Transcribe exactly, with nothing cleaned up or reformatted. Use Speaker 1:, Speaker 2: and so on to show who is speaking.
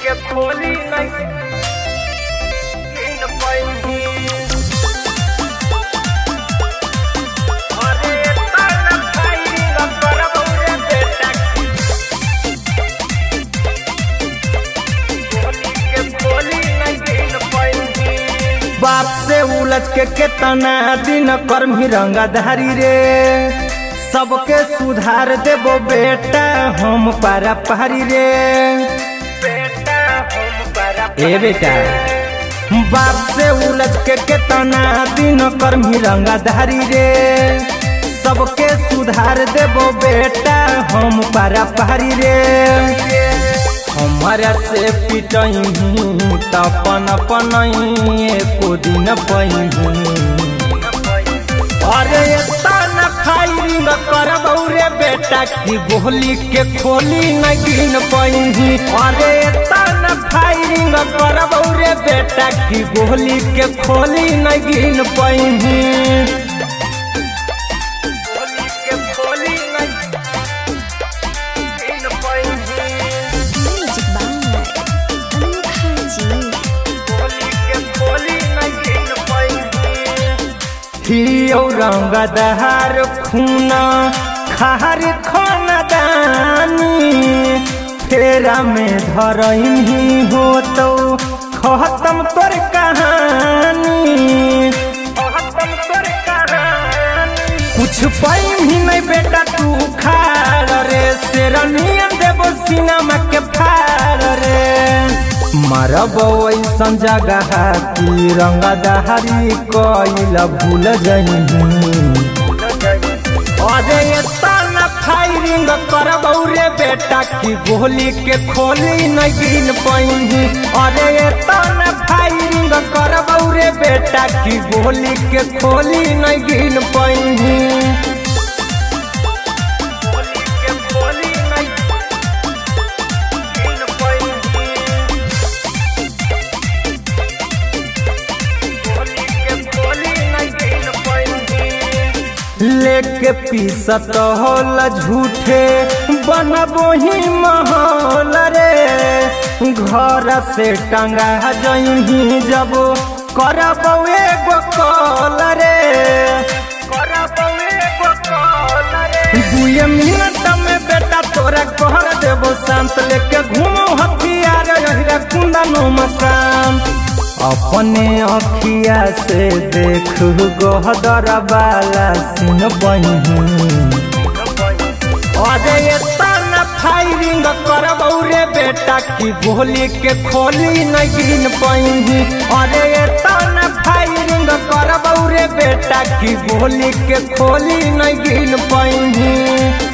Speaker 1: के खोली नहीं गिन पाई अरे ताना फायरिंग करब रे बेटा खोली के खोली नहीं गिन पाई
Speaker 2: बाप से उलझ के केतना दिन कर्मी रंगधारी रे सबके सुधार देबो बेटा हम पारा पहाड़ी रे
Speaker 1: बेटा हम पारा
Speaker 2: ए बेटा बाप से उलझ के केतना दिन कर्मी रंगधारी रे सबके सुधार देबो बेटा हम पारा पहाड़ी रे हमारा से पिटही तपन पनही एको दिन पही अरे ताना फायरिंग करब रे बेटा की गोली के खोली न गिन पही अरे ताना फायरिंग करब रे बेटा की गोली के खोली न गिन पही
Speaker 1: खोली के खोली नहीं गिन पाई खोली के खोली नहीं गिन पाई
Speaker 2: हियो रंगदार खूना खार खानदानी फेरा में धरही हो तो खत्म तोर कहानी
Speaker 1: खत्म तोर कहानी
Speaker 2: कुछ पाई भी नहीं बेटा तू खार रे शेरनियन देबो सिनेमा के फार रे मारब ऐसन जगह की रंगदारी कइल भूल जही अरे ताना फायरिंग करब रे बेटा की गोली के खोली न गिन पही अरे ताना फायरिंग करब रे बेटा की गोली के खोली न गिन पही
Speaker 1: खोली के खोली नहीं गिन पाई खोली के खोली नहीं गिन पाई
Speaker 2: लेके पीसत होल झूठे बनबो ही महल रे घर से टंगा जही जब करब एगो कॉल रे
Speaker 1: करब एगो कॉल रे
Speaker 2: दुए मिनट में बेटा तोरा कहर देबो शांत लेके घूमो हथियार यही कुंदनो मकान अपने अखिया से देख गहदर वाला सिन बही अरे ताना फायरिंग करब रे बेटा की गोली के खोली न गिन पही अरे ताना फायरिंग करब रे बेटा की गोली के खोली न गिन पही।